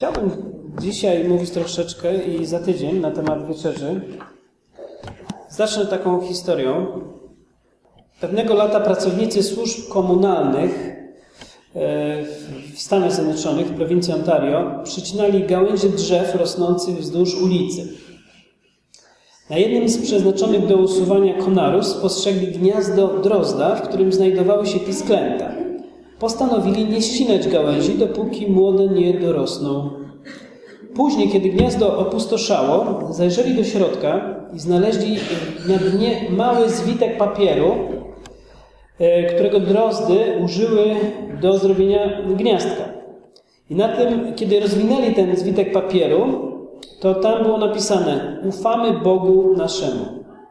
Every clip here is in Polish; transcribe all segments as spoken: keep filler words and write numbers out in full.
Chciałbym dzisiaj mówić troszeczkę i za tydzień na temat wieczerzy. Zacznę taką historią. Pewnego lata pracownicy służb komunalnych w Stanach Zjednoczonych, w prowincji Ontario, przycinali gałęzie drzew rosnących wzdłuż ulicy. Na jednym z przeznaczonych do usuwania konarów spostrzegli gniazdo drozda, w którym znajdowały się pisklęta. Postanowili nie ścinać gałęzi, dopóki młode nie dorosną. Później, kiedy gniazdo opustoszało, zajrzeli do środka i znaleźli na dnie mały zwitek papieru, którego drozdy użyły do zrobienia gniazdka. I na tym, kiedy rozwinęli ten zwitek papieru, to tam było napisane: ufamy Bogu naszemu.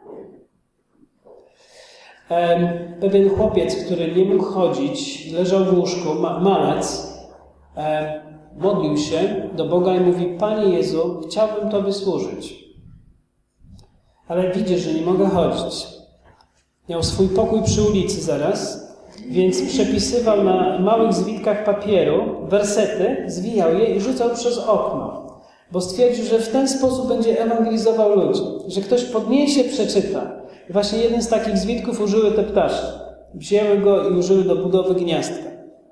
Pewien chłopiec, który nie mógł chodzić, leżał w łóżku, ma, malec, modlił się do Boga i mówi: Panie Jezu, chciałbym Tobie służyć, ale widzisz, że nie mogę chodzić. Miał swój pokój przy ulicy zaraz, więc przepisywał na małych zwitkach papieru wersety, zwijał je i rzucał przez okno, bo stwierdził, że w ten sposób będzie ewangelizował ludzi, że ktoś podniesie, przeczyta. I właśnie jeden z takich zwitków użyły te ptaszki. Wzięły go i użyły do budowy gniazdka.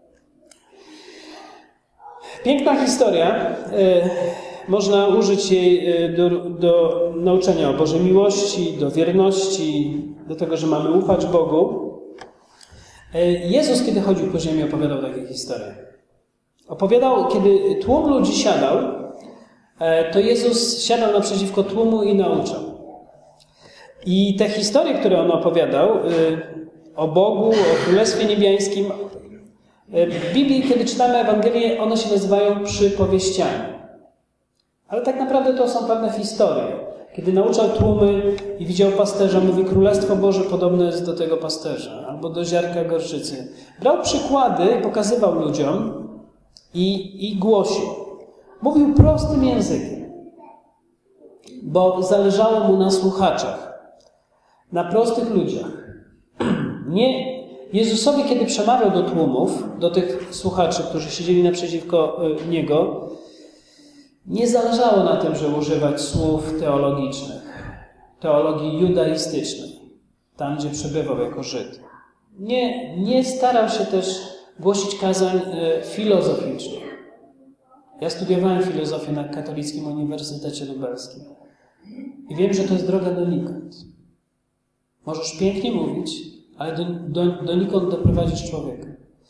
Piękna historia. Można użyć jej do, do nauczenia o Bożej miłości, do wierności, do tego, że mamy ufać Bogu. Jezus, kiedy chodził po ziemi, opowiadał takie historie. Opowiadał, kiedy tłum ludzi siadał, to Jezus siadał naprzeciwko tłumu i nauczał. I te historie, które on opowiadał o Bogu, o Królestwie Niebiańskim, w Biblii, kiedy czytamy Ewangelię, one się nazywają przypowieściami. Ale tak naprawdę to są pewne historie. Kiedy nauczał tłumy i widział pasterza, mówi: Królestwo Boże podobne jest do tego pasterza, albo do ziarnka gorczycy. Brał przykłady, pokazywał ludziom i, i głosił. Mówił prostym językiem, bo zależało mu na słuchaczach, na prostych ludziach. Nie, Jezusowi, kiedy przemawiał do tłumów, do tych słuchaczy, którzy siedzieli naprzeciwko Niego, nie zależało na tym, żeby używać słów teologicznych, teologii judaistycznej, tam, gdzie przebywał jako Żyd. Nie, nie starał się też głosić kazań filozoficznych. Ja studiowałem filozofię na Katolickim Uniwersytecie Lubelskim i wiem, że to jest droga donikąd. Możesz pięknie mówić, ale do, do, donikąd doprowadzisz człowieka.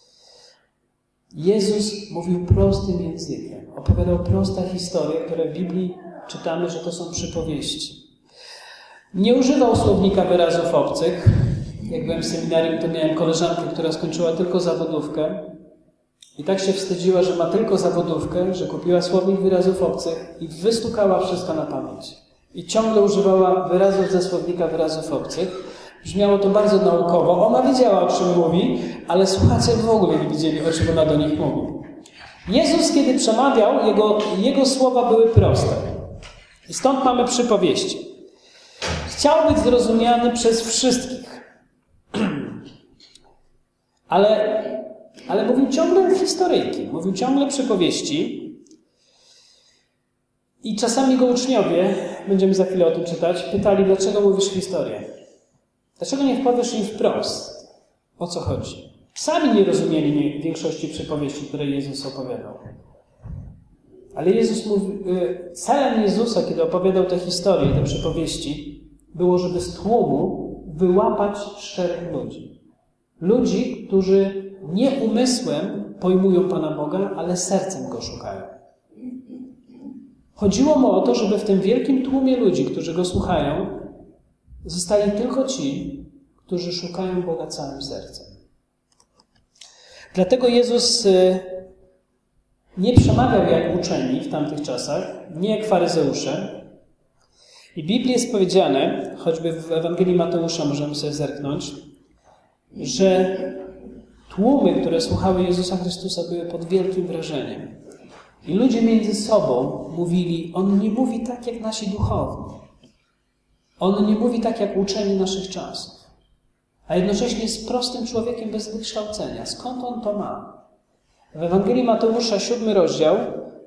Jezus mówił prostym językiem. Opowiadał proste historie, które w Biblii czytamy, że to są przypowieści. Nie używał słownika wyrazów obcych. Jak byłem w seminarium, to miałem koleżankę, która skończyła tylko zawodówkę i tak się wstydziła, że ma tylko zawodówkę, że kupiła słownik wyrazów obcych i wystukała wszystko na pamięć. I ciągle używała wyrazów ze słownika wyrazów obcych. Brzmiało to bardzo naukowo. Ona wiedziała, o czym mówi, ale słuchacze w ogóle nie wiedzieli, o czym ona do nich mówi. Jezus, kiedy przemawiał, jego, jego słowa były proste. I stąd mamy przypowieści. Chciał być zrozumiany przez wszystkich. Ale, ale mówił ciągle historyjki, mówił ciągle przypowieści. I czasami go uczniowie, będziemy za chwilę o tym czytać, pytali: dlaczego mówisz historię? Dlaczego nie powiesz im wprost, o co chodzi? Sami nie rozumieli większości przypowieści, które Jezus opowiadał. Ale Jezus mówi, celem Jezusa, kiedy opowiadał te historie, te przypowieści, było, żeby z tłumu wyłapać szczerych ludzi. Ludzi, którzy nie umysłem pojmują Pana Boga, ale sercem Go szukają. Chodziło mu o to, żeby w tym wielkim tłumie ludzi, którzy Go słuchają, zostali tylko ci, którzy szukają Boga całym sercem. Dlatego Jezus nie przemawiał jak uczeni w tamtych czasach, nie jak faryzeusze. I w Biblii jest powiedziane, choćby w Ewangelii Mateusza możemy sobie zerknąć, że tłumy, które słuchały Jezusa Chrystusa, były pod wielkim wrażeniem. I ludzie między sobą mówili: On nie mówi tak jak nasi duchowni. On nie mówi tak jak uczeni naszych czasów. A jednocześnie jest prostym człowiekiem bez wykształcenia. Skąd on to ma? W Ewangelii Mateusza, siódmy rozdział,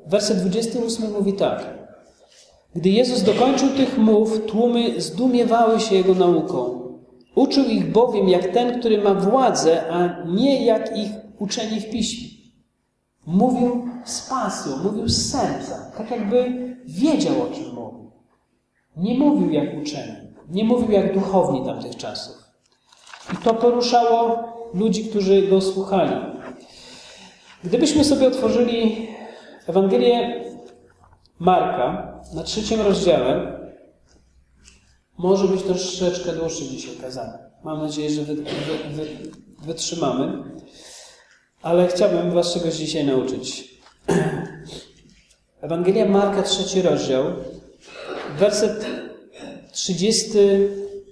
Werset dwudziesty ósmy mówi tak. Gdy Jezus dokończył tych mów, tłumy zdumiewały się Jego nauką. Uczył ich bowiem jak ten, który ma władzę, a nie jak ich uczeni w piśmie. Mówił z pasją, mówił z serca, tak jakby wiedział, o czym mówił. Nie mówił jak uczeni, nie mówił jak duchowni tamtych czasów. I to poruszało ludzi, którzy Go słuchali. Gdybyśmy sobie otworzyli Ewangelię Marka na trzecim rozdziale, może być troszeczkę dłuższe dzisiaj kazanie. Mam nadzieję, że wy, wy, wy, wytrzymamy. Ale chciałbym was czegoś dzisiaj nauczyć. Ewangelia Marka, trzeci rozdział, werset trzydziesty.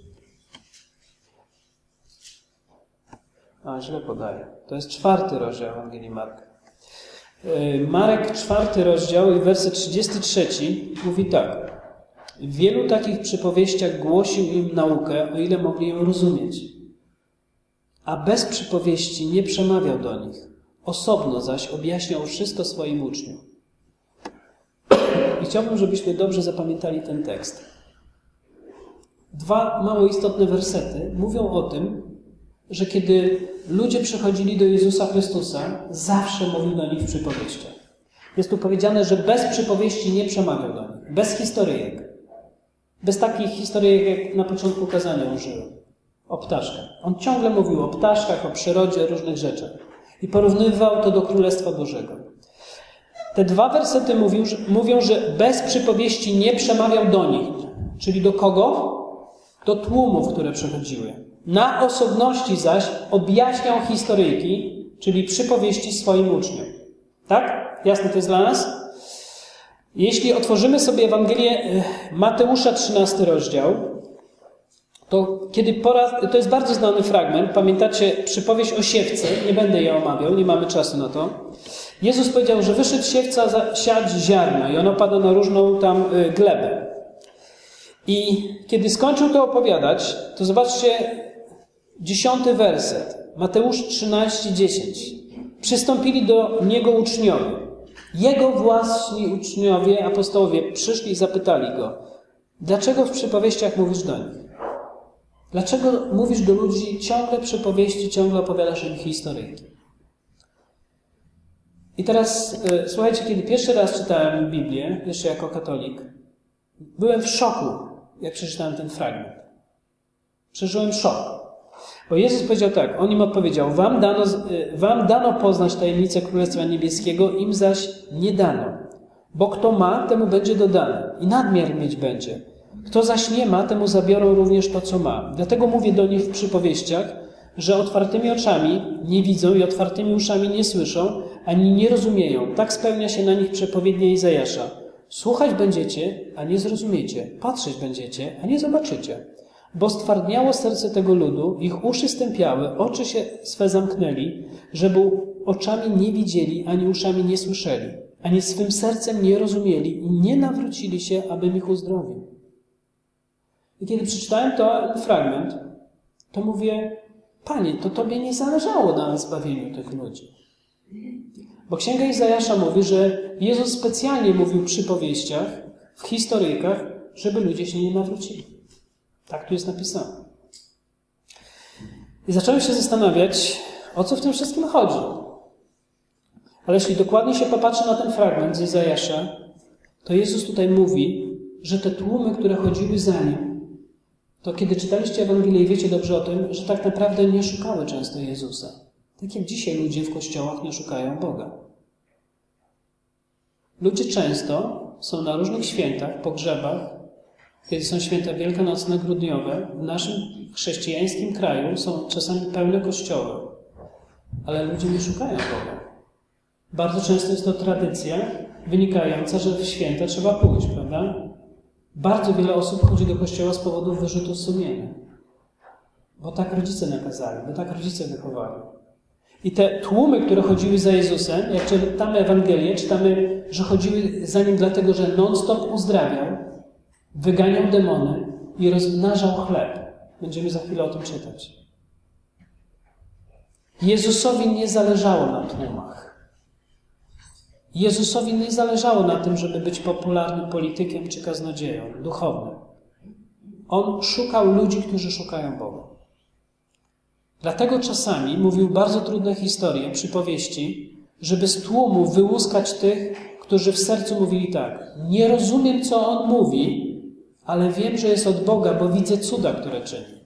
A, źle podaję. To jest czwarty rozdział Ewangelii Marka. Marek, czwarty rozdział i werset trzydziesty trzeci mówi tak. W wielu takich przypowieściach głosił im naukę, o ile mogli ją rozumieć. A bez przypowieści nie przemawiał do nich. Osobno zaś objaśniał wszystko swoim uczniom. I chciałbym, żebyśmy dobrze zapamiętali ten tekst. Dwa mało istotne wersety mówią o tym, że kiedy ludzie przychodzili do Jezusa Chrystusa, zawsze mówił do nich w przypowieściach. Jest tu powiedziane, że bez przypowieści nie przemawiał do nich. Bez historyjek. Bez takich historyjek, jak na początku kazania użyłem. O ptaszkach. On ciągle mówił o ptaszkach, o przyrodzie, o różnych rzeczach. I porównywał to do Królestwa Bożego. Te dwa wersety mówią, że, mówią, że bez przypowieści nie przemawiał do nich. Czyli do kogo? Do tłumów, które przechodziły. Na osobności zaś objaśniał historyjki, czyli przypowieści swoim uczniom. Tak? Jasne to jest dla nas? Jeśli otworzymy sobie Ewangelię Mateusza, trzynasty rozdział, to kiedy po raz, to jest bardzo znany fragment, pamiętacie przypowieść o siewcy, nie będę jej omawiał, nie mamy czasu na to. Jezus powiedział, że wyszedł siewca siać ziarno i ono pada na różną tam glebę. I kiedy skończył to opowiadać, to zobaczcie dziesiąty werset, Mateusz trzynaście, dziesięć. Przystąpili do Niego uczniowie. Jego własni uczniowie, apostołowie, przyszli i zapytali Go, dlaczego w przypowieściach mówisz do nich? Dlaczego mówisz do ludzi ciągle przypowieści, ciągle opowiadasz im historyjki? I teraz, y, słuchajcie, kiedy pierwszy raz czytałem Biblię, jeszcze jako katolik, byłem w szoku, jak przeczytałem ten fragment. Przeżyłem szok. Bo Jezus powiedział tak, on im odpowiedział, wam dano, wam dano poznać tajemnicę Królestwa Niebieskiego, im zaś nie dano. Bo kto ma, temu będzie dodane i nadmiar mieć będzie. Kto zaś nie ma, temu zabiorą również to, co ma. Dlatego mówię do nich w przypowieściach, że otwartymi oczami nie widzą i otwartymi uszami nie słyszą, ani nie rozumieją. Tak spełnia się na nich przepowiednia Izajasza. Słuchać będziecie, a nie zrozumiecie. Patrzeć będziecie, a nie zobaczycie. Bo stwardniało serce tego ludu, ich uszy stępiały, oczy się swe zamknęli, żeby oczami nie widzieli, ani uszami nie słyszeli, ani swym sercem nie rozumieli i nie nawrócili się, abym ich uzdrowił. I kiedy przeczytałem ten fragment, to mówię, Panie, to Tobie nie zależało na zbawieniu tych ludzi. Bo Księga Izajasza mówi, że Jezus specjalnie mówił w przypowieściach, w historyjkach, żeby ludzie się nie nawrócili. Tak tu jest napisane. I zacząłem się zastanawiać, o co w tym wszystkim chodzi. Ale jeśli dokładnie się popatrzy na ten fragment z Izajasza, to Jezus tutaj mówi, że te tłumy, które chodziły za Nim, to kiedy czytaliście Ewangelię i wiecie dobrze o tym, że tak naprawdę nie szukały często Jezusa. Tak jak dzisiaj ludzie w kościołach nie szukają Boga. Ludzie często są na różnych świętach, pogrzebach, kiedy są święta wielkanocne, grudniowe, w naszym chrześcijańskim kraju są czasami pełne kościoły, ale ludzie nie szukają Boga. Bardzo często jest to tradycja wynikająca, że w święta trzeba pójść, prawda? Bardzo wiele osób chodzi do kościoła z powodu wyrzutu sumienia. Bo tak rodzice nakazali, bo tak rodzice wychowali. I te tłumy, które chodziły za Jezusem, jak czytamy Ewangelię, czytamy, że chodziły za Nim dlatego, że non-stop uzdrawiał, wyganiał demony i rozmnażał chleb. Będziemy za chwilę o tym czytać. Jezusowi nie zależało na tłumach. Jezusowi nie zależało na tym, żeby być popularnym politykiem czy kaznodzieją duchownym. On szukał ludzi, którzy szukają Boga. Dlatego czasami mówił bardzo trudne historie, przypowieści, żeby z tłumu wyłuskać tych, którzy w sercu mówili tak: nie rozumiem, co on mówi, ale wiem, że jest od Boga, bo widzę cuda, które czyni.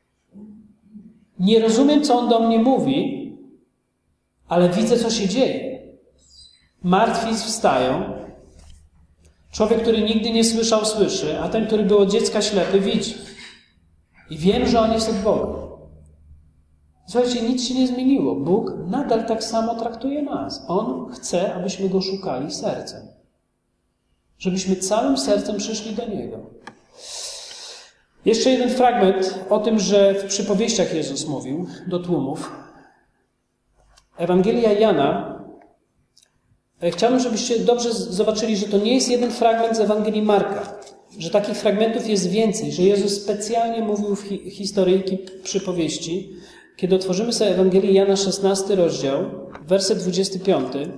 Nie rozumiem, co on do mnie mówi, ale widzę, co się dzieje. Martwi wstają. Człowiek, który nigdy nie słyszał, słyszy, a ten, który był od dziecka ślepy, widzi. I wiem, że on jest od Boga. Słuchajcie, nic się nie zmieniło. Bóg nadal tak samo traktuje nas. On chce, abyśmy Go szukali sercem. Żebyśmy całym sercem przyszli do Niego. Jeszcze jeden fragment o tym, że w przypowieściach Jezus mówił do tłumów. Ewangelia Jana. Chciałbym, żebyście dobrze zobaczyli, że to nie jest jeden fragment z Ewangelii Marka. Że takich fragmentów jest więcej. Że Jezus specjalnie mówił w hi- historyjki przypowieści. Kiedy otworzymy sobie Ewangelię Jana, szesnasty rozdział, werset dwudziesty piąty.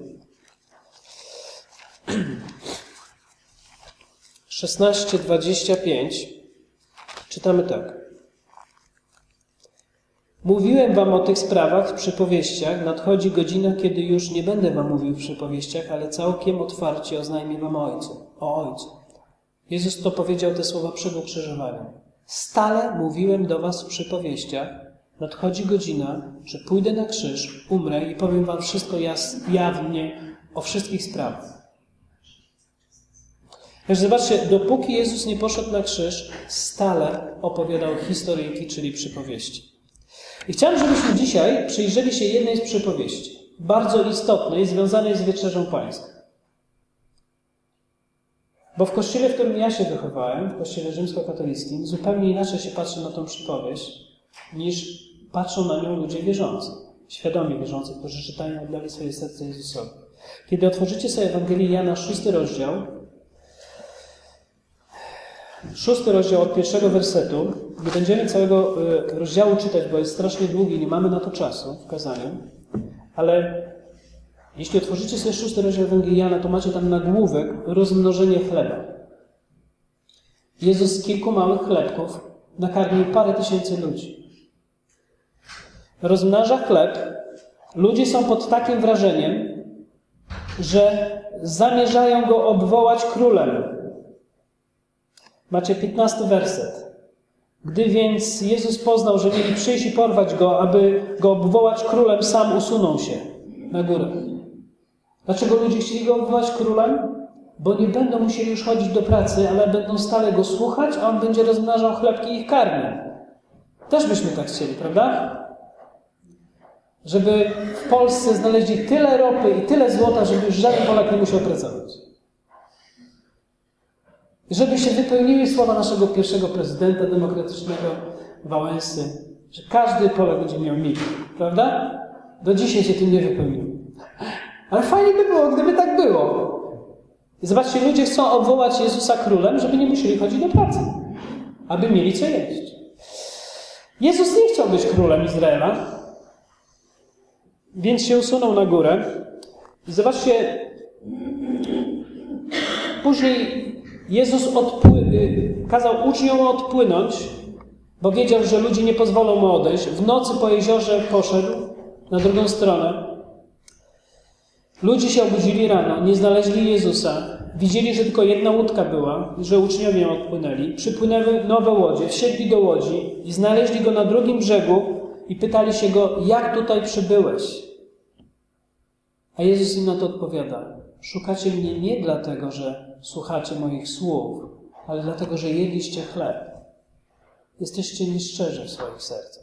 szesnaście, dwadzieścia pięć. Czytamy tak. Mówiłem wam o tych sprawach w przypowieściach. Nadchodzi godzina, kiedy już nie będę wam mówił w przypowieściach, ale całkiem otwarcie oznajmię wam o Ojcu. O Ojcu. Jezus to powiedział te słowa przed ukrzyżowaniem. Stale mówiłem do was w przypowieściach. Nadchodzi godzina, że pójdę na krzyż, umrę i powiem wam wszystko jawnie o wszystkich sprawach. Także zobaczcie, dopóki Jezus nie poszedł na krzyż, stale opowiadał historyjki, czyli przypowieści. I chciałem, żebyśmy dzisiaj przyjrzeli się jednej z przypowieści, bardzo istotnej, związanej z Wieczerzą Pańską. Bo w kościele, w którym ja się wychowałem, w kościele rzymskokatolickim, zupełnie inaczej się patrzy na tą przypowieść, niż patrzą na nią ludzie wierzący, świadomi wierzący, którzy czytają i oddali swoje serce Jezusowi. Kiedy otworzycie sobie Ewangelię Jana, szósty rozdział, szósty rozdział od pierwszego wersetu, nie będziemy całego rozdziału czytać, bo jest strasznie długi, nie mamy na to czasu w kazaniu, ale jeśli otworzycie sobie szósty rozdział Ewangelii Jana, to macie tam nagłówek rozmnożenie chleba. Jezus z kilku małych chlebków nakarmił parę tysięcy ludzi. Rozmnaża chleb. Ludzie są pod takim wrażeniem, że zamierzają go obwołać królem. Macie piętnasty werset. Gdy więc Jezus poznał, że mieli przyjść i porwać go, aby go obwołać królem, sam usunął się na górę. Dlaczego ludzie chcieli go obwołać królem? Bo nie będą musieli już chodzić do pracy, ale będą stale go słuchać, a on będzie rozmnażał chlebki i ich karmił. Też byśmy tak chcieli, prawda? Żeby w Polsce znaleźli tyle ropy i tyle złota, żeby już żaden Polak nie musiał pracować. Żeby się wypełniły słowa naszego pierwszego prezydenta demokratycznego Wałęsy, że każdy Polak będzie miał milion, prawda? Do dzisiaj się tym nie wypełniło. Ale fajnie by było, gdyby tak było. I zobaczcie, ludzie chcą obwołać Jezusa królem, żeby nie musieli chodzić do pracy, aby mieli co jeść. Jezus nie chciał być królem Izraela, więc się usunął na górę. I zobaczcie, później Jezus odpły- kazał uczniom odpłynąć, bo wiedział, że ludzie nie pozwolą mu odejść. W nocy po jeziorze poszedł na drugą stronę. Ludzie się obudzili rano, nie znaleźli Jezusa. Widzieli, że tylko jedna łódka była, że uczniowie ją odpłynęli. Przypłynęły nowe łodzie, wsiedli do łodzi i znaleźli go na drugim brzegu i pytali się go, jak tutaj przybyłeś? A Jezus im na to odpowiada, szukacie mnie nie dlatego, że słuchacie moich słów, ale dlatego, że jedliście chleb. Jesteście nieszczerzy w swoich sercach.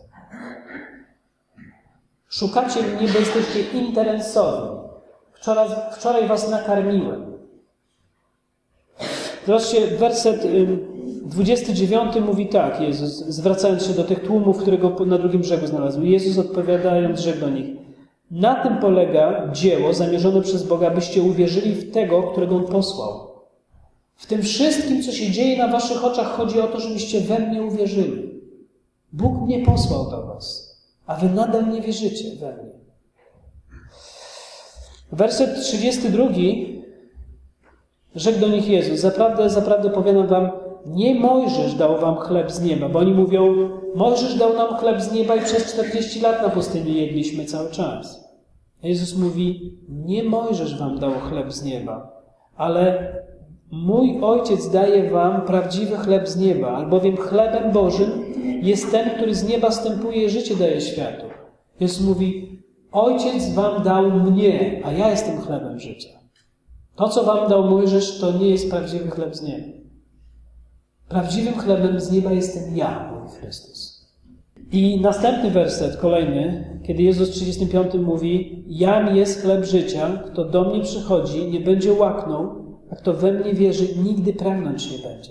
Szukacie mnie, bo jesteście interesowni. Wczoraj, wczoraj was nakarmiłem. Zobaczcie, werset dwudziesty dziewiąty mówi tak, Jezus, zwracając się do tych tłumów, które go na drugim brzegu znalazły. Jezus odpowiadając, rzekł do nich, na tym polega dzieło zamierzone przez Boga, byście uwierzyli w tego, którego On posłał. W tym wszystkim, co się dzieje na waszych oczach, chodzi o to, żebyście we mnie uwierzyli. Bóg mnie posłał do was, a wy nadal nie wierzycie we mnie. Werset trzydziesty drugi. Rzekł do nich Jezus: zaprawdę, zaprawdę powiadam wam, nie Mojżesz dał wam chleb z nieba, bo oni mówią, Mojżesz dał nam chleb z nieba i przez czterdzieści lat na pustyni jedliśmy cały czas. A Jezus mówi, nie Mojżesz wam dał chleb z nieba, ale mój Ojciec daje wam prawdziwy chleb z nieba, albowiem chlebem Bożym jest ten, który z nieba stępuje i życie daje światu. Jezus mówi, Ojciec wam dał mnie, a ja jestem chlebem życia. To, co wam dał Mojżesz, to nie jest prawdziwy chleb z nieba. Prawdziwym chlebem z nieba jestem ja, mówi Chrystus. I następny werset, kolejny, kiedy Jezus w trzydziestym piątym mówi, jam jest chleb życia, kto do mnie przychodzi, nie będzie łaknął, a kto we mnie wierzy, nigdy pragnąć nie będzie.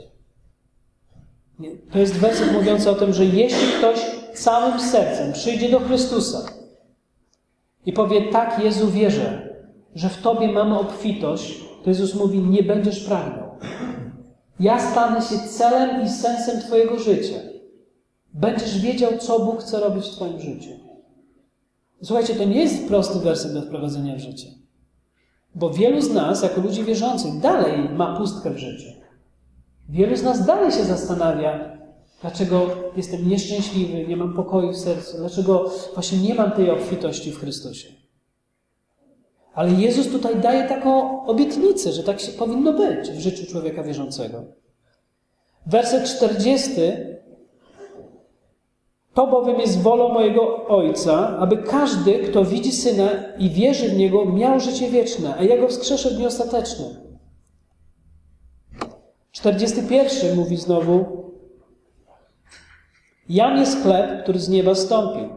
To jest werset mówiący o tym, że jeśli ktoś całym sercem przyjdzie do Chrystusa i powie, tak Jezu, wierzę, że w Tobie mamy obfitość, to Jezus mówi, nie będziesz pragnął. Ja stanę się celem i sensem Twojego życia. Będziesz wiedział, co Bóg chce robić w Twoim życiu. Słuchajcie, to nie jest prosty werset do wprowadzenia w życie. Bo wielu z nas, jako ludzi wierzących, dalej ma pustkę w życiu. Wielu z nas dalej się zastanawia, dlaczego jestem nieszczęśliwy, nie mam pokoju w sercu, dlaczego właśnie nie mam tej obfitości w Chrystusie. Ale Jezus tutaj daje taką obietnicę, że tak się powinno być w życiu człowieka wierzącego. Werset czterdziesty. To bowiem jest wolą mojego Ojca, aby każdy, kto widzi Syna i wierzy w Niego, miał życie wieczne, a ja go wskrzeszę w dniu ostatecznym. czterdziesty pierwszy mówi znowu, jam jest chleb, który z nieba stąpił.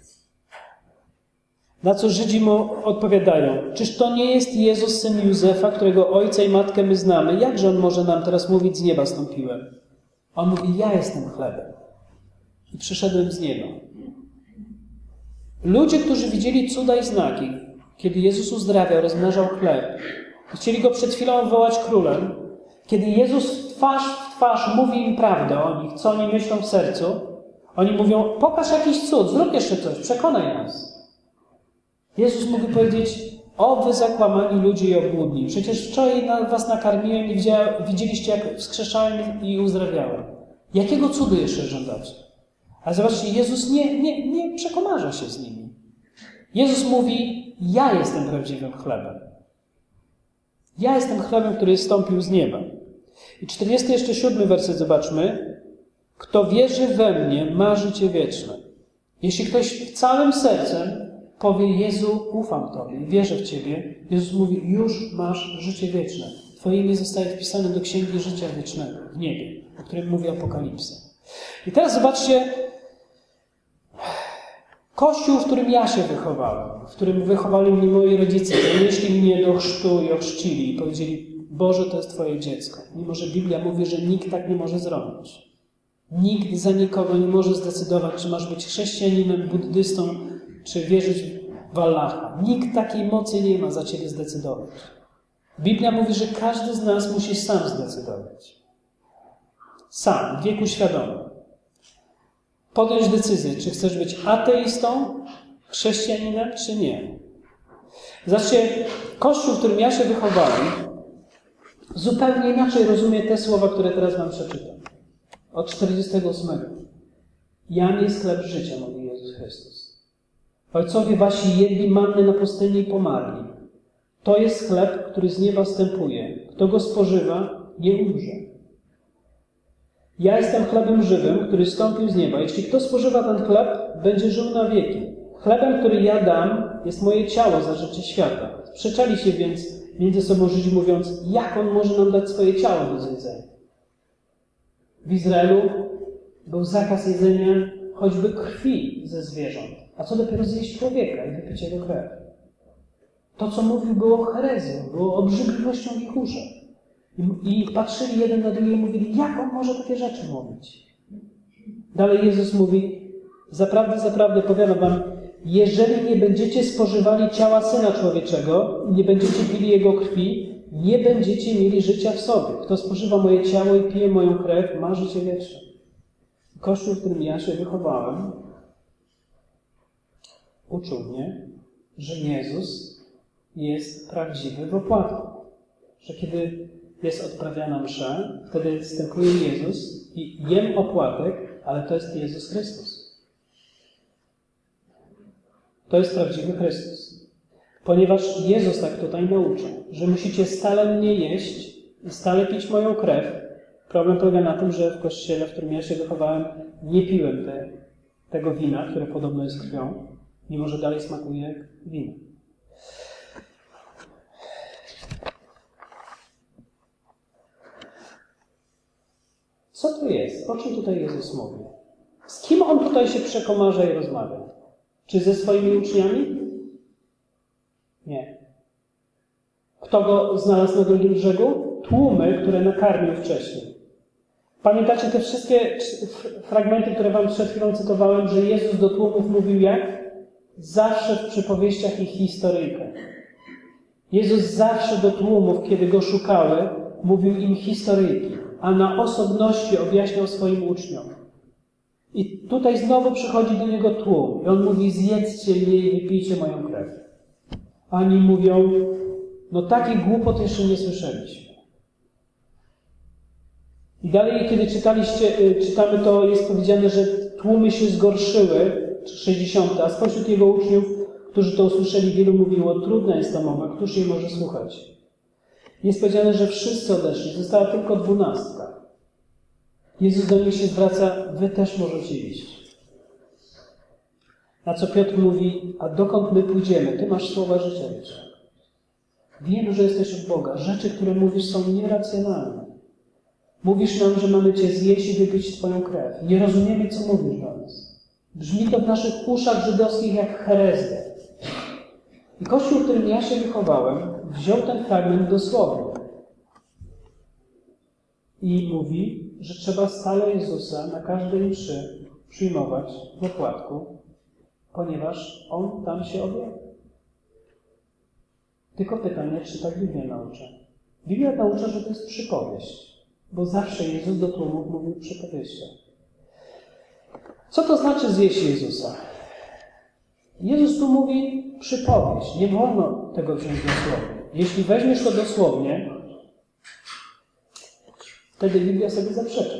Na co Żydzi mu odpowiadają, czyż to nie jest Jezus, syn Józefa, którego ojca i matkę my znamy? Jakże on może nam teraz mówić, z nieba stąpiłem? On mówi, ja jestem chlebem i przyszedłem z nieba. Ludzie, którzy widzieli cuda i znaki, kiedy Jezus uzdrawiał, rozmnażał chleb, chcieli go przed chwilą wołać królem, kiedy Jezus twarz w twarz mówi im prawdę o nich, co oni myślą w sercu, oni mówią, pokaż jakiś cud, zrób jeszcze coś, przekonaj nas. Jezus mógł powiedzieć, o wy zakłamani ludzie i obłudni, przecież wczoraj was nakarmiłem i widzieliście, jak wskrzeszałem i uzdrawiałem. Jakiego cudu jeszcze żądacie? Ale zobaczcie, Jezus nie, nie, nie przekomarza się z nimi. Jezus mówi, ja jestem prawdziwym chlebem. Ja jestem chlebem, który zstąpił z nieba. I czterdziesty jeszcze siódmy werset zobaczmy. Kto wierzy we mnie, ma życie wieczne. Jeśli ktoś całym sercem powie, Jezu, ufam Tobie, wierzę w Ciebie, Jezus mówi, już masz życie wieczne. Twoje imię zostaje wpisane do Księgi Życia Wiecznego w niebie, o którym mówi Apokalipsa. I teraz zobaczcie, Kościół, w którym ja się wychowałem, w którym wychowali mnie moi rodzice, zanieśli mnie do chrztu i ochrzcili i powiedzieli, Boże, to jest Twoje dziecko. Mimo że Biblia mówi, że nikt tak nie może zrobić. Nikt za nikogo nie może zdecydować, czy masz być chrześcijaninem, buddystą, czy wierzyć w Allaha. Nikt takiej mocy nie ma za Ciebie zdecydować. Biblia mówi, że każdy z nas musi sam zdecydować. Sam, w wieku świadomym. Podjąć decyzję, czy chcesz być ateistą, chrześcijaninem, czy nie. Zobaczcie, Kościół, w którym ja się wychowałem, zupełnie inaczej rozumie te słowa, które teraz wam przeczytam. Od czterdziestego ósmego. Jam jest chleb życia, mówi Jezus Chrystus. Ojcowie wasi jedli manny na pustyni i pomarli. To jest chleb, który z nieba stępuje. Kto go spożywa, nie umrze. Ja jestem chlebem żywym, który stąpił z nieba. Jeśli kto spożywa ten chleb, będzie żył na wieki. Chlebem, który ja dam, jest moje ciało za życie świata. Sprzeczali się więc między sobą Żydzi, mówiąc, jak on może nam dać swoje ciało do zjedzenia. W Izraelu był zakaz jedzenia choćby krwi ze zwierząt, a co dopiero zjeść człowieka i wypić jego krew. To, co mówił, było herezją, było obrzydliwością w ich uszach. I, I patrzyli jeden na drugiego i mówili, jak on może takie rzeczy mówić? Dalej Jezus mówi, zaprawdę, zaprawdę powiadam wam, jeżeli nie będziecie spożywali ciała Syna Człowieczego, nie będziecie pili Jego krwi, nie będziecie mieli życia w sobie. Kto spożywa moje ciało i pije moją krew, ma życie wieczne. Kościół, w którym ja się wychowałem, uczył mnie, że Jezus jest prawdziwy w opłatku. Że kiedy jest odprawiana msza, wtedy wstępuje Jezus i jem opłatek, ale to jest Jezus Chrystus. To jest prawdziwy Chrystus. Ponieważ Jezus tak tutaj nauczył, że musicie stale mnie jeść i stale pić moją krew. Problem polega na tym, że w kościele, w którym ja się wychowałem, nie piłem te, tego wina, które podobno jest krwią, mimo że dalej smakuje jak wino. Co to jest? O czym tutaj Jezus mówi? Z kim On tutaj się przekomarza i rozmawia? Czy ze swoimi uczniami? Nie. Kto go znalazł na drugim brzegu? Tłumy, które nakarmił wcześniej. Pamiętacie te wszystkie fragmenty, które wam przed chwilą cytowałem, że Jezus do tłumów mówił jak? Zawsze w przypowieściach i historyjkach. Jezus zawsze do tłumów, kiedy Go szukały, mówił im historyjki, a na osobności objaśniał swoim uczniom. I tutaj znowu przychodzi do Niego tłum i On mówi, zjedzcie mnie i wypijcie moją krew. A oni mówią, no takich głupot jeszcze nie słyszeliśmy. I dalej, kiedy czytaliście, czytamy, to jest powiedziane, że tłumy się zgorszyły, sześćdziesiąte, a spośród Jego uczniów, którzy to usłyszeli, wielu mówiło, trudna jest ta mowa, któż jej może słuchać? Jest powiedziane, że wszyscy odeszli, została tylko dwunastka. Jezus do nich się zwraca, wy też możecie iść. Na co Piotr mówi, a dokąd my pójdziemy? Ty masz słowa życia wiecznego. Wiem, że jesteś od Boga. Rzeczy, które mówisz, są nieracjonalne. Mówisz nam, że mamy Cię zjeść i wypić Twoją krew. Nie rozumiemy, co mówisz do nas. Brzmi to w naszych uszach żydowskich jak herezja. I Kościół, w którym ja się wychowałem, wziął ten fragment dosłownie. I mówi, że trzeba stale Jezusa na każdej mszy przyjmować w opłatku, ponieważ On tam się objawia. Tylko pytanie, czy tak Biblia naucza? Biblia naucza, że to jest przypowieść, bo zawsze Jezus do tłumów mówił przypowieściach. Co to znaczy zjeść Jezusa? Jezus tu mówi przypowieść. Nie wolno tego wziąć dosłownie. Jeśli weźmiesz to dosłownie, wtedy Biblia sobie zaprzecza.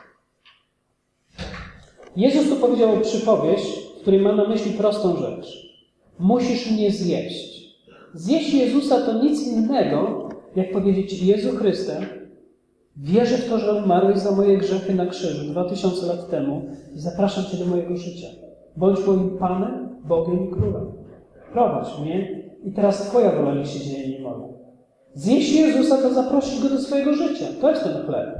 Jezus tu powiedział przypowieść, w której ma na myśli prostą rzecz. Musisz mnie zjeść. Zjeść Jezusa to nic innego, jak powiedzieć Jezu Chryste, wierzę w to, że umarłeś za moje grzechy na krzyżu dwa tysiące lat temu i zapraszam Cię do mojego życia. Bądź moim Panem, Bogiem i Królem. Prowadź mnie i teraz Twoja wola niech się dzieje, nie moja. Zjeść Jezusa to zaprosić Go do swojego życia. To jest ten chleb.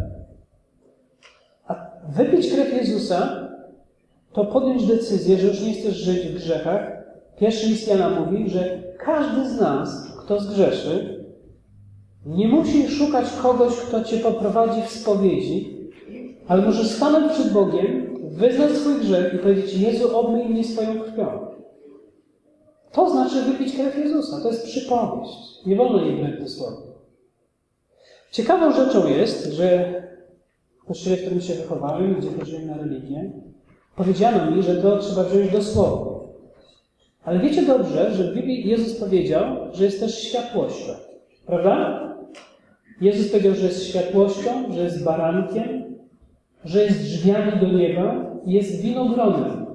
A wypić krew Jezusa to podjąć decyzję, że już nie chcesz żyć w grzechach. Pierwszy list Jana mówi, że każdy z nas, kto zgrzeszy, nie musi szukać kogoś, kto Cię poprowadzi w spowiedzi, ale może stanąć przed Bogiem, wyznać swój grzech i powiedzieć, Jezu, obmyj mnie swoją krwią. To znaczy wypić krew Jezusa. To jest przypowieść. Nie wolno jej brać dosłownie. Ciekawą rzeczą jest, że w kościele, w którym się wychowałem, gdzie chodziłem na religię, powiedziano mi, że to trzeba wziąć dosłownie. Ale wiecie dobrze, że w Biblii Jezus powiedział, że jest też światłością. Prawda? Jezus powiedział, że jest światłością, że jest barankiem, że jest drzwiami do nieba i jest winogronem.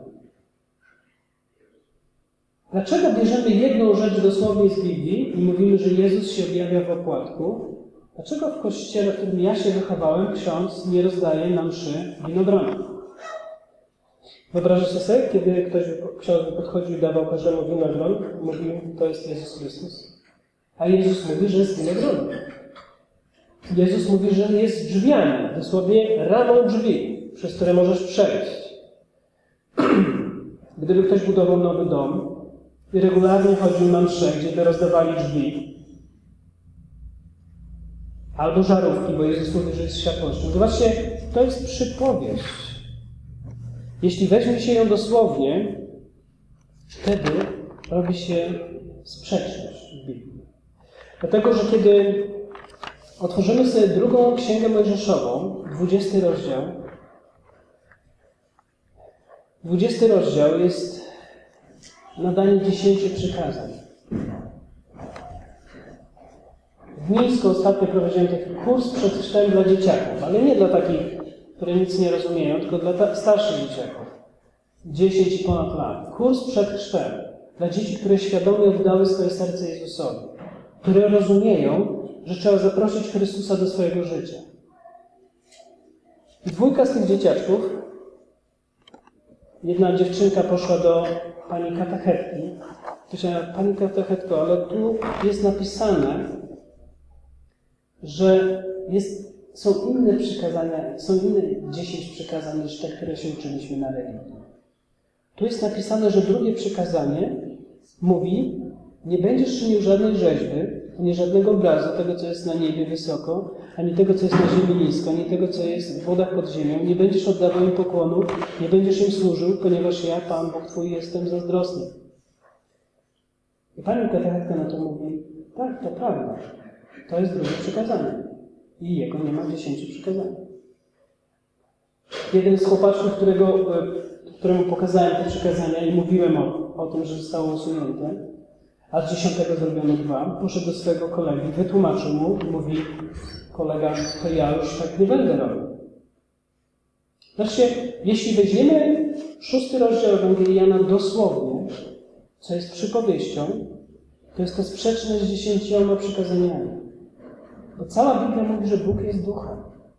Dlaczego bierzemy jedną rzecz dosłownie z Biblii i mówimy, że Jezus się objawia w opłatku? Dlaczego w kościele, w którym ja się wychowałem, ksiądz nie rozdaje na mszy winogrona? Wyobrażacie sobie, kiedy ktoś, ksiądz podchodził i dawał każdemu winogron, mówił, to jest Jezus Chrystus. A Jezus mówi, że jest winogronem. Jezus mówi, że jest drzwiami, dosłownie ramą drzwi, przez które możesz przejść. Gdyby ktoś budował nowy dom i regularnie chodził na mszę, gdzie by rozdawali drzwi, albo żarówki, bo Jezus mówi, że jest światłością. Zobaczcie, to jest przypowieść. Jeśli weźmie się ją dosłownie, wtedy robi się sprzeczność w Biblii. Dlatego, że kiedy otworzymy sobie drugą Księgę Mojżeszową, dwudziesty rozdział, dwudziesty rozdział jest nadanie dziesięciu przykazań. W Mińsku ostatnio prowadziłem taki kurs przed chrztem dla dzieciaków, ale nie dla takich, które nic nie rozumieją, tylko dla starszych dzieciaków. dziesięć i ponad lat. Kurs przed chrztem dla dzieci, które świadomie oddały swoje serce Jezusowi, które rozumieją, że trzeba zaprosić Chrystusa do swojego życia. I dwójka z tych dzieciaczków, jedna dziewczynka poszła do pani katechetki. Powiedziała, pani katechetko, ale tu jest napisane, że jest, są inne przykazania, są inne dziesięć przykazań niż te, które się uczyliśmy na religii. Tu jest napisane, że drugie przykazanie mówi, nie będziesz czynił żadnej rzeźby, ani żadnego obrazu tego, co jest na niebie wysoko, ani tego, co jest na ziemi nisko, ani tego, co jest w wodach pod ziemią. Nie będziesz oddawał im pokłonu, nie będziesz im służył, ponieważ ja, Pan Bóg Twój, jestem zazdrosny. I pani katechetka na to mówi, tak, to prawda. To jest drugie przykazanie. I jego nie ma w dziesięciu przykazaniach. Jeden z chłopaczków, którego, któremu pokazałem te przykazania i mówiłem o, o tym, że zostało usunięte, a z dziesiątego zrobiono dwa, poszedł do swojego kolegi, wytłumaczył mu i mówi, kolega, to ja już tak nie będę robił. Znaczy, jeśli weźmiemy szósty rozdział Ewangelii Jana dosłownie, co jest przypowieścią, to jest to sprzeczne z dziesięcioma przykazaniami. Bo cała Biblia mówi, że Bóg jest duchem.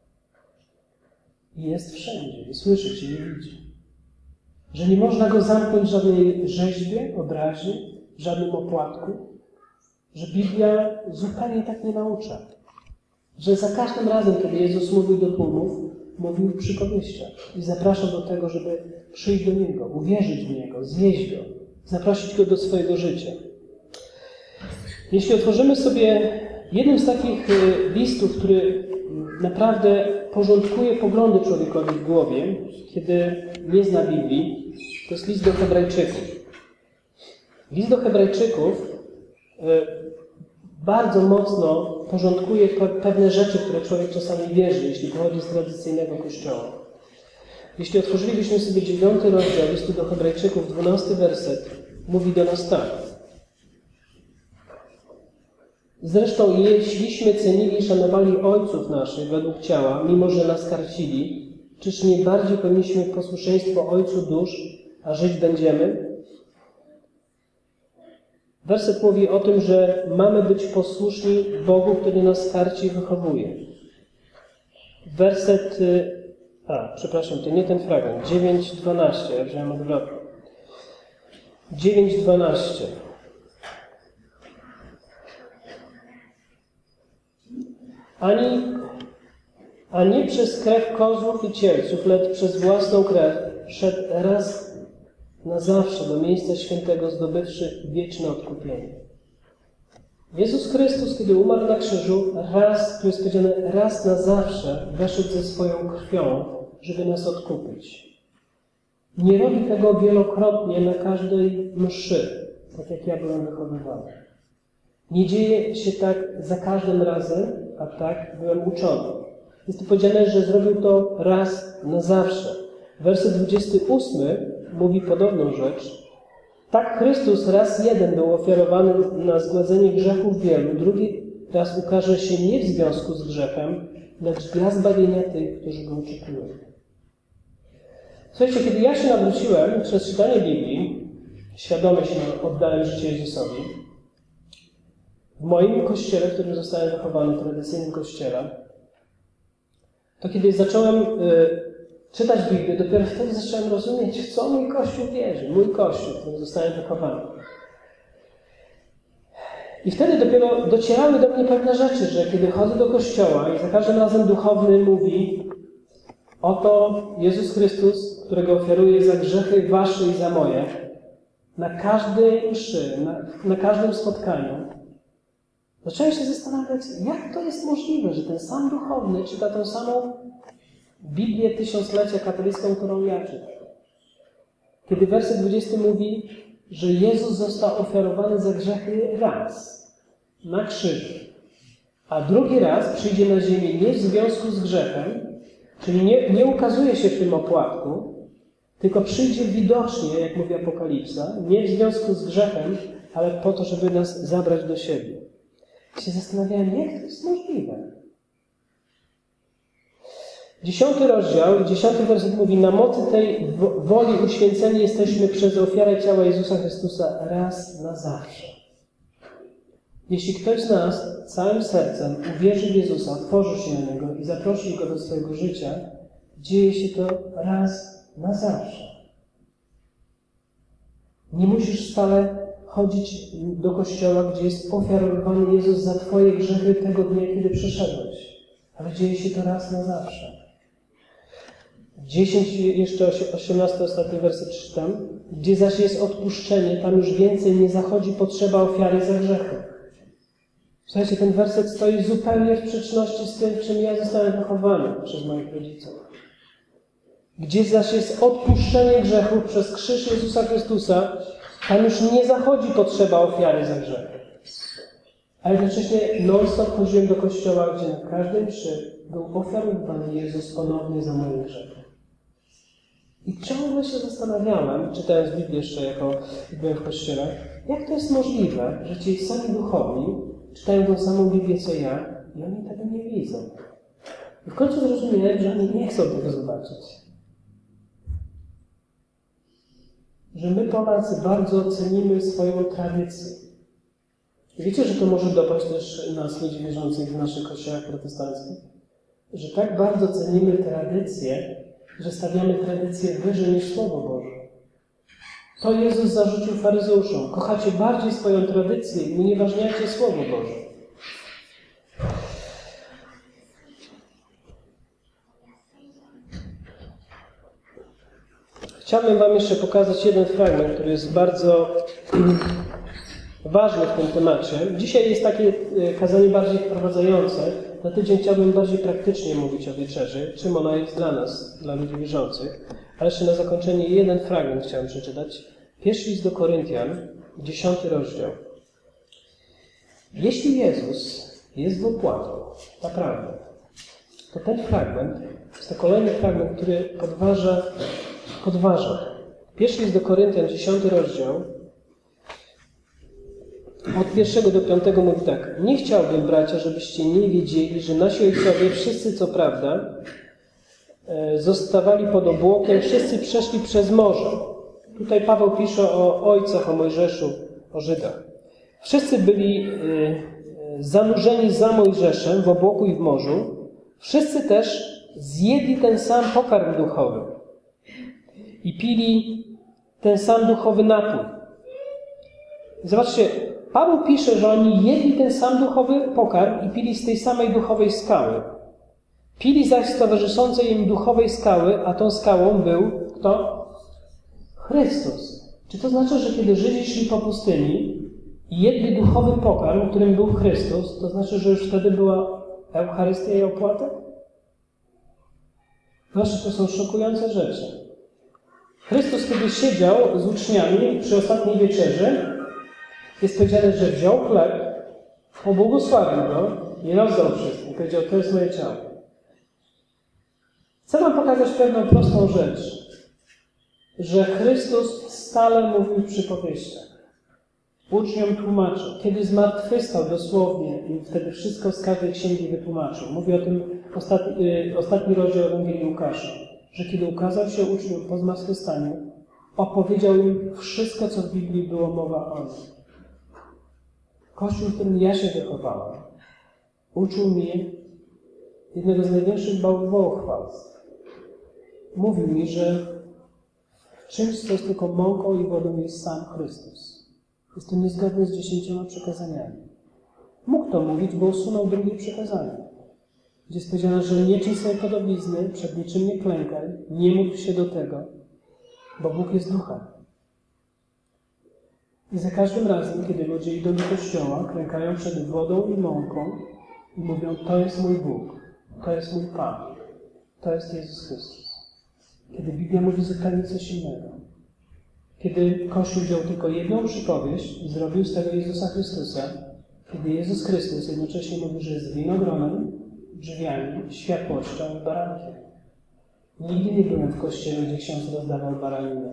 I jest wszędzie, i słyszy Cię, i widzi. Że nie można Go zamknąć w żadnej rzeźbie, obrazie, w żadnym opłatku. Że Biblia zupełnie tak nie naucza. Że za każdym razem, kiedy Jezus mówił do tłumów, mówił w przypowieściach. I zapraszał do tego, żeby przyjść do Niego, uwierzyć w Niego, zjeść Go, zaprosić Go do swojego życia. Jeśli otworzymy sobie jednym z takich listów, który naprawdę porządkuje poglądy człowiekowi w głowie, kiedy nie zna Biblii, to jest list do Hebrajczyków. List do Hebrajczyków bardzo mocno porządkuje pewne rzeczy, które człowiek czasami wierzy, jeśli pochodzi z tradycyjnego Kościoła. Jeśli otworzylibyśmy sobie dziewiąty rozdział listu do Hebrajczyków, dwunasty werset, mówi do nas tak. Zresztą jeśliśmy cenili i szanowali ojców naszych według ciała, mimo że nas karcili, czyż nie bardziej powinniśmy posłuszeństwo Ojcu dusz, a żyć będziemy? Werset mówi o tym, że mamy być posłuszni Bogu, który nas karci i wychowuje. Werset, a, przepraszam, to nie ten fragment, dziewięć dwanaście, ja wziąłem odwrotnie. dziewięć dwanaście. Ani, a nie przez krew kozłów i cielców, lecz przez własną krew szedł raz na zawsze do miejsca świętego, zdobywszy wieczne odkupienie. Jezus Chrystus, kiedy umarł na krzyżu, raz, tu jest powiedziane, raz na zawsze weszedł ze swoją krwią, żeby nas odkupić. Nie robi tego wielokrotnie na każdej mszy, tak jak ja byłem wychowywany. Nie dzieje się tak za każdym razem, a tak byłem uczony. Jest tu powiedziane, że zrobił to raz na zawsze. Werset dwudziesty ósmy mówi podobną rzecz. Tak Chrystus raz jeden był ofiarowany na zgładzenie grzechów wielu, drugi raz ukaże się nie w związku z grzechem, lecz dla zbawienia tych, którzy go oczekują. Słuchajcie, kiedy ja się nawróciłem przez czytanie Biblii, świadomie się oddałem życie Jezusowi, w moim kościele, w którym zostałem wychowany, w tradycyjnym kościele, to kiedy zacząłem y, czytać Biblię, dopiero wtedy zacząłem rozumieć, w co mój Kościół wierzy, mój Kościół, w którym zostałem wychowany. I wtedy dopiero docierały do mnie pewne rzeczy, że kiedy chodzę do kościoła i za każdym razem duchowny mówi, oto Jezus Chrystus, którego ofiaruję za grzechy wasze i za moje, na każdej mszy, na, na każdym spotkaniu, zacząłem się zastanawiać, jak to jest możliwe, że ten sam duchowny czyta tę samą Biblię tysiąclecia katolicką, którą ja czytam. Kiedy werset dwudziesty mówi, że Jezus został ofiarowany za grzechy raz na krzyżu, a drugi raz przyjdzie na ziemię nie w związku z grzechem, czyli nie, nie ukazuje się w tym opłatku, tylko przyjdzie widocznie, jak mówi Apokalipsa, nie w związku z grzechem, ale po to, żeby nas zabrać do siebie. I się zastanawiałem, jak to jest możliwe. Dziesiąty rozdział, dziesiąty werset mówi: na mocy tej woli uświęceni jesteśmy przez ofiarę ciała Jezusa Chrystusa raz na zawsze. Jeśli ktoś z nas całym sercem uwierzy w Jezusa, otworzy się na Niego i zaprosi Go do swojego życia, dzieje się to raz na zawsze. Nie musisz stale chodzić do kościoła, gdzie jest ofiarowany Jezus za Twoje grzechy tego dnia, kiedy przyszedłeś. Ale dzieje się to raz na zawsze. dziesięć, jeszcze osiemnasty, ostatni werset czytam. Gdzie zaś jest odpuszczenie, tam już więcej nie zachodzi potrzeba ofiary za grzechy. Słuchajcie, ten werset stoi zupełnie w sprzeczności z tym, czym ja zostałem wychowany przez moich rodziców. Gdzie zaś jest odpuszczenie grzechów przez krzyż Jezusa Chrystusa, tam już nie zachodzi potrzeba ofiary za grzechy. A jednocześnie non-stop chodziłem do kościoła, gdzie na każdej mszy był ofiarowany Jezus ponownie za moje grzechy. I ciągle się zastanawiałem, czytając Biblię jeszcze jako byłem w kościele, jak to jest możliwe, że ci sami duchowni czytają tą samą Biblię co ja i oni tego nie widzą. I w końcu zrozumiałem, że oni nie chcą tego zobaczyć. Że my, Polacy, bardzo cenimy swoją tradycję. I wiecie, że to może dopaść też nas, ludzi wierzących w naszych kościołach protestanckich? Że tak bardzo cenimy tradycję, że stawiamy tradycję wyżej niż Słowo Boże. To Jezus zarzucił faryzeuszom. Kochacie bardziej swoją tradycję i unieważniacie Słowo Boże. Chciałbym Wam jeszcze pokazać jeden fragment, który jest bardzo ważny w tym temacie. Dzisiaj jest takie kazanie bardziej wprowadzające. Na tydzień chciałbym bardziej praktycznie mówić o wieczerzy, czym ona jest dla nas, dla ludzi wierzących. Ale jeszcze na zakończenie jeden fragment chciałem przeczytać. Pierwszy list do Koryntian, dziesiąty rozdział. Jeśli Jezus jest opłatą, naprawdę, to ten fragment jest to kolejny fragment, który podważa, podważa. Pierwszy list do Koryntian, dziesiąty rozdział, od pierwszego do piątego mówi tak. Nie chciałbym, bracia, żebyście nie wiedzieli, że nasi ojcowie, wszyscy co prawda, zostawali pod obłokiem, wszyscy przeszli przez morze. Tutaj Paweł pisze o ojcach, o Mojżeszu, o Żydach. Wszyscy byli zanurzeni za Mojżeszem w obłoku i w morzu. Wszyscy też zjedli ten sam pokarm duchowy i pili ten sam duchowy napój. Zobaczcie, Paweł pisze, że oni jedli ten sam duchowy pokarm i pili z tej samej duchowej skały. Pili zaś z towarzyszącej im duchowej skały, a tą skałą był kto? Chrystus. Czy to znaczy, że kiedy Żydzi szli po pustyni i jedli duchowy pokarm, którym był Chrystus, to znaczy, że już wtedy była Eucharystia i opłata? Proszę, to są szokujące rzeczy. Chrystus, kiedy siedział z uczniami przy ostatniej wieczerzy, jest powiedziane, że wziął chleb, pobłogosławił go i rozdał wszystkim. Powiedział, to jest moje ciało. Chcę Wam pokazać pewną prostą rzecz, że Chrystus stale mówił przypowieściach. Uczniom tłumaczył. Kiedy zmartwychwstał dosłownie i wtedy wszystko z każdej księgi wytłumaczył. Mówi o tym ostatni, ostatni rozdział Ewangelii Łukasza, że kiedy ukazał się uczniom po zmartwychwstaniu, opowiedział im wszystko, co w Biblii było mowa o nim. Kościół, w którym ja się wychowałem, uczył mnie jednego z największych bałwochwalstw. Mówił mi, że w czymś, co jest tylko mąką i wodą, jest sam Chrystus. Jest to niezgodne z dziesięcioma przykazaniami. Mógł to mówić, bo usunął drugie przykazanie, gdzie jest powiedziane, że nie czyń sobie podobizny, przed niczym nie klękaj, nie módl się do tego, bo Bóg jest duchem. I za każdym razem, kiedy ludzie idą do kościoła, klękają przed wodą i mąką i mówią, to jest mój Bóg, to jest mój Pan, to jest Jezus Chrystus. Kiedy Biblia mówi zupełnie coś innego. Kiedy Kościół wziął tylko jedną przypowieść i zrobił z tego Jezusa Chrystusa, kiedy Jezus Chrystus jednocześnie mówi, że jest winogronem, drzwiami, światłością i barankiem. Nigdy nie byłem w kościele, gdzie ksiądz rozdawał baraninę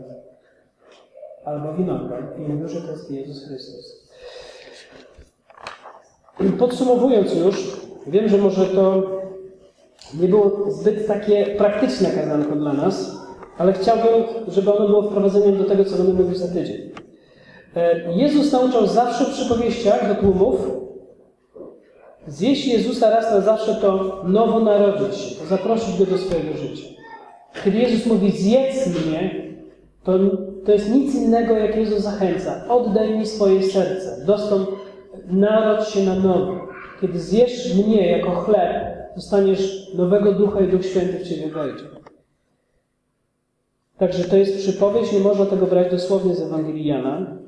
albo winogron i mówił, że to jest Jezus Chrystus. Podsumowując już, wiem, że może to nie było zbyt takie praktyczne kazanko dla nas, ale chciałbym, żeby ono było wprowadzeniem do tego, co będę mówił za tydzień. Jezus nauczał zawsze w przypowieściach do tłumów: zjeść Jezusa raz na zawsze to nowo narodzić się, to zaprosić Go do swojego życia. Kiedy Jezus mówi zjedz mnie, to, to jest nic innego, jak Jezus zachęca. Oddaj mi swoje serce, dostąp, narodź się na nowo. Kiedy zjesz mnie jako chleb, dostaniesz nowego ducha i Duch Święty w Ciebie wejdzie. Także to jest przypowieść, nie można tego brać dosłownie z Ewangelii Jana,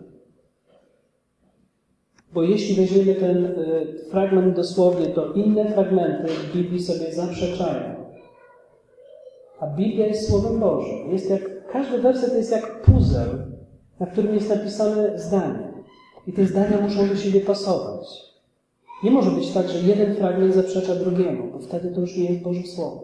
bo jeśli weźmiemy ten y, fragment dosłownie, to inne fragmenty w Biblii sobie zaprzeczają. A Biblia jest Słowem Bożym. Jest jak, każdy werset jest jak puzzle, na którym jest napisane zdanie. I te zdania muszą do siebie pasować. Nie może być tak, że jeden fragment zaprzecza drugiemu, bo wtedy to już nie jest Boże Słowo.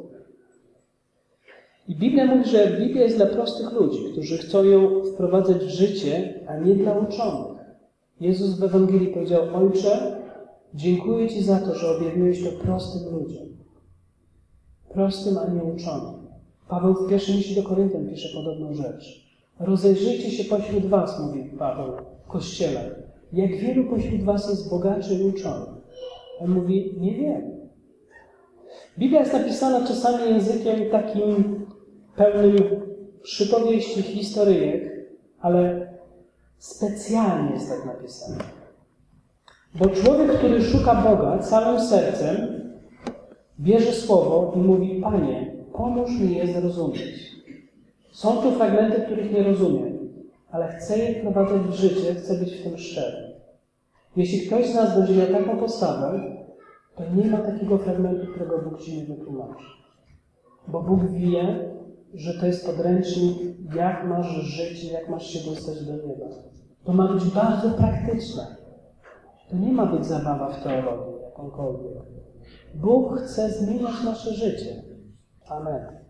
I Biblia mówi, że Biblia jest dla prostych ludzi, którzy chcą ją wprowadzać w życie, a nie dla uczonych. Jezus w Ewangelii powiedział: Ojcze, dziękuję Ci za to, że objawiłeś to prostym ludziom. Prostym, a nie uczonym. Paweł w pierwszym liście do Koryntian pisze podobną rzecz. Rozejrzyjcie się pośród was, mówi Paweł w Kościele. Jak wielu pośród was jest bogaczy i uczonych? On mówi: nie wiem. Biblia jest napisana czasami językiem takim pełnym przypowieści, historyjek, ale specjalnie jest tak napisane. Bo człowiek, który szuka Boga całym sercem, bierze słowo i mówi: Panie, pomóż mi je zrozumieć. Są tu fragmenty, których nie rozumiem, ale chcę je wprowadzać w życie, chcę być w tym szczery. Jeśli ktoś z nas będzie miał taką postawę, to nie ma takiego fragmentu, którego Bóg Ci nie wytłumaczy. Bo Bóg wie, że to jest podręcznik, jak masz żyć, jak masz się dostać do nieba. To ma być bardzo praktyczne. To nie ma być zabawa w teologii jakąkolwiek. Bóg chce zmieniać nasze życie. Amen.